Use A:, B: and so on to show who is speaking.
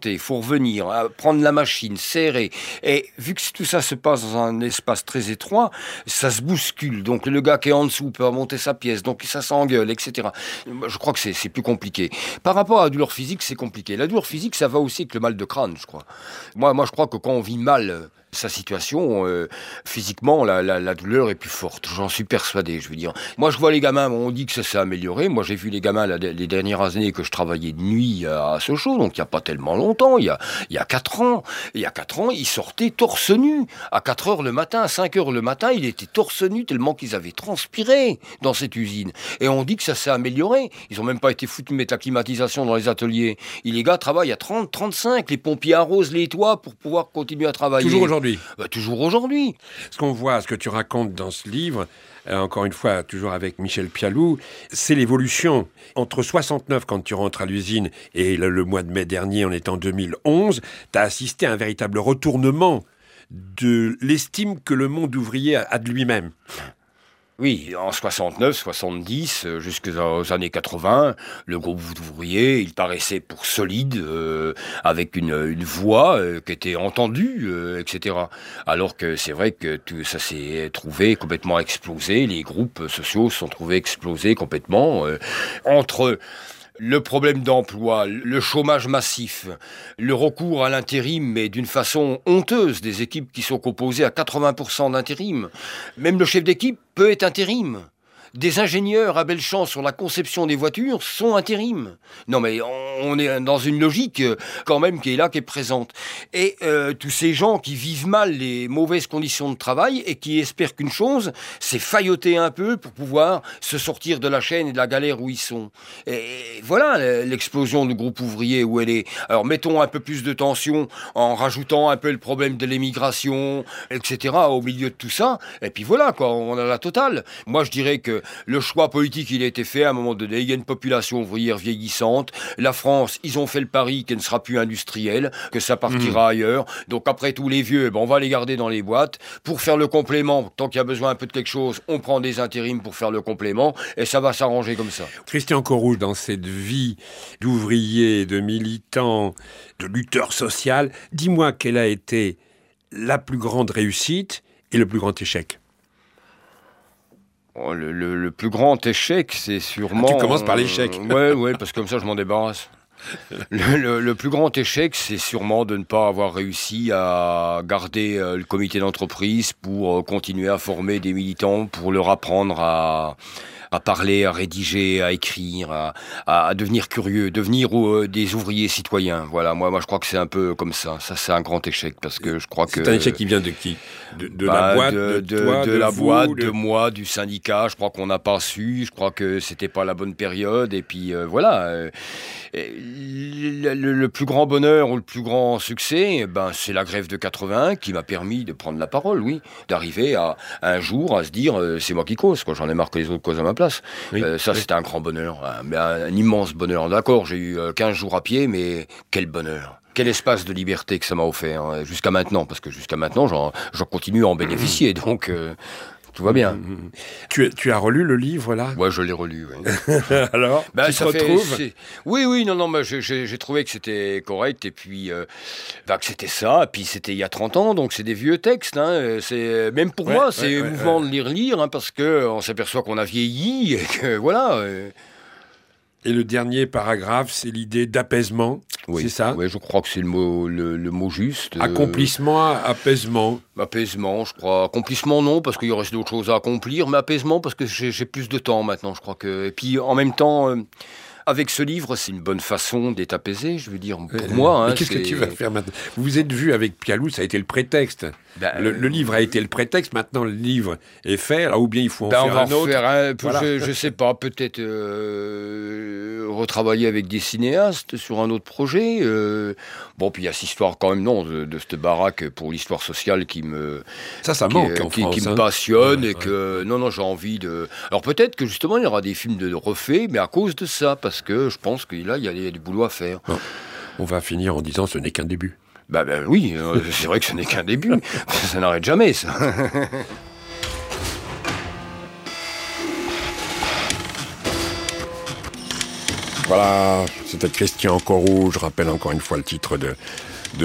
A: remonter, il faut revenir, prendre la machine, serrer. Et vu que tout ça se passe dans un espace très étroit, ça se bouscule. Donc le gars qui est en dessous peut remonter sa pièce, donc ça s'engueule, etc. Je crois que c'est plus compliqué. Par rapport à la douleur physique, c'est compliqué. La douleur physique, ça va aussi avec le mal de crâne, je crois. Moi, je crois que quand on vit mal sa situation, physiquement, la douleur est plus forte. J'en suis persuadé, je veux dire. Moi, je vois les gamins, on dit que ça s'est amélioré. Moi, j'ai vu les gamins les dernières années que je travaillais de nuit à Sochaux, donc il n'y a pas tellement longtemps, il y a 4 ans. Il y a 4 ans, ils sortaient torse nu. À 4 heures le matin, à 5 heures le matin, il était torse nu tellement qu'ils avaient transpiré dans cette usine. Et on dit que ça s'est amélioré. Ils n'ont même pas été foutus de mettre la climatisation dans les ateliers. Et les gars travaillent à 30, 35. Les pompiers arrosent les toits pour pouvoir continuer à travailler.
B: Toujours aujourd'hui.
A: Toujours aujourd'hui.
B: Ce qu'on voit, ce que tu racontes dans ce livre, encore une fois, toujours avec Michel Pialou, c'est l'évolution. Entre 69, quand tu rentres à l'usine, et le mois de mai dernier, on est en 2011, tu as assisté à un véritable retournement de l'estime que le monde ouvrier a de lui-même.
A: Oui, en 69, 70, jusqu'aux années 80, le groupe ouvrier, il paraissait pour solide, avec une voix qui était entendue, etc. Alors que c'est vrai que tout ça s'est trouvé complètement explosé, les groupes sociaux se sont trouvés explosés complètement, entre le problème d'emploi, le chômage massif, le recours à l'intérim, mais d'une façon honteuse, des équipes qui sont composées à 80% d'intérim. Même le chef d'équipe peut être intérim. Des ingénieurs à Belchamp sur la conception des voitures sont intérim. Non mais on est dans une logique quand même qui est présente. Et tous ces gens qui vivent mal les mauvaises conditions de travail et qui espèrent qu'une chose, c'est failloter un peu pour pouvoir se sortir de la chaîne et de la galère où ils sont. Et voilà l'explosion du groupe ouvrier où elle est. Alors mettons un peu plus de tension en rajoutant un peu le problème de l'émigration, etc. au milieu de tout ça. Et puis voilà, quoi, on a la totale. Moi je dirais que le choix politique, il a été fait à un moment donné. Il y a une population ouvrière vieillissante. La France, ils ont fait le pari qu'elle ne sera plus industrielle, que ça partira ailleurs. Donc après tous les vieux, on va les garder dans les boîtes. Pour faire le complément, tant qu'il y a besoin un peu de quelque chose, on prend des intérims pour faire le complément et ça va s'arranger comme ça.
B: Christian Corouge, dans cette vie d'ouvrier, de militant, de lutteur social, dis-moi quelle a été la plus grande réussite et le plus grand échec.
A: Le plus grand échec, c'est sûrement...
B: tu commences par l'échec.
A: Ouais, parce que comme ça, je m'en débarrasse. Le plus grand échec, c'est sûrement de ne pas avoir réussi à garder le comité d'entreprise pour continuer à former des militants, pour leur apprendre à parler, à rédiger, à écrire, à devenir curieux, devenir des ouvriers citoyens. Voilà, moi je crois que c'est un peu comme ça. Ça, c'est un grand échec parce que je crois que...
B: C'est un échec qui vient de qui ? De la boîte, de toi,
A: de la
B: vous,
A: boîte, de moi, du syndicat. Je crois qu'on n'a pas su. Je crois que c'était pas la bonne période. Et puis voilà. Le plus grand bonheur ou le plus grand succès, c'est la grève de 81 qui m'a permis de prendre la parole, oui, d'arriver à un jour à se dire c'est moi qui cause, quoi. J'en ai marre que les autres causent à ma place. Oui, ça, c'était un grand bonheur, un immense bonheur. D'accord, j'ai eu 15 jours à pied, mais quel bonheur. Quel espace de liberté que ça m'a offert, jusqu'à maintenant, parce que jusqu'à maintenant, j'en continue à en bénéficier, donc tout va bien.
B: Tu as relu le livre, là ?
A: Ouais, je l'ai relu, oui.
B: Alors, tu te retrouves ?
A: Oui, non, j'ai trouvé que c'était correct, et puis que c'était ça, et puis c'était il y a 30 ans, donc c'est des vieux textes, c'est, même pour moi, c'est émouvant de les relire, parce qu'on s'aperçoit qu'on a vieilli, et que voilà...
B: Et le dernier paragraphe, c'est l'idée d'apaisement,
A: oui,
B: c'est ça ?
A: Oui, je crois que c'est le mot juste.
B: Accomplissement, apaisement.
A: Apaisement, je crois. Accomplissement, non, parce qu'il y reste d'autres choses à accomplir, mais apaisement, parce que j'ai plus de temps maintenant, je crois que... Et puis, en même temps... Avec ce livre, c'est une bonne façon d'être apaisé, je veux dire, pour moi.
B: Mais qu'est-ce que tu vas faire maintenant ? Vous vous êtes vu avec Pialou, ça a été le prétexte. Le livre a été le prétexte, maintenant le livre est fait, alors, ou bien il faut en faire un autre.
A: Voilà. Je sais pas, peut-être retravailler avec des cinéastes sur un autre projet. Puis il y a cette histoire quand même, de cette baraque pour l'histoire sociale qui me...
B: Ça manque en France.
A: Qui me passionne et que... Non, j'ai envie de... Alors peut-être que justement, il y aura des films de refaits, mais à cause de ça, parce que je pense qu'il y a du boulot à faire.
B: Non. On va finir en disant ce n'est qu'un début.
A: Oui, c'est vrai que ce n'est qu'un début. Ça n'arrête jamais, ça.
B: Voilà, c'était Christian Corot. Je rappelle encore une fois le titre de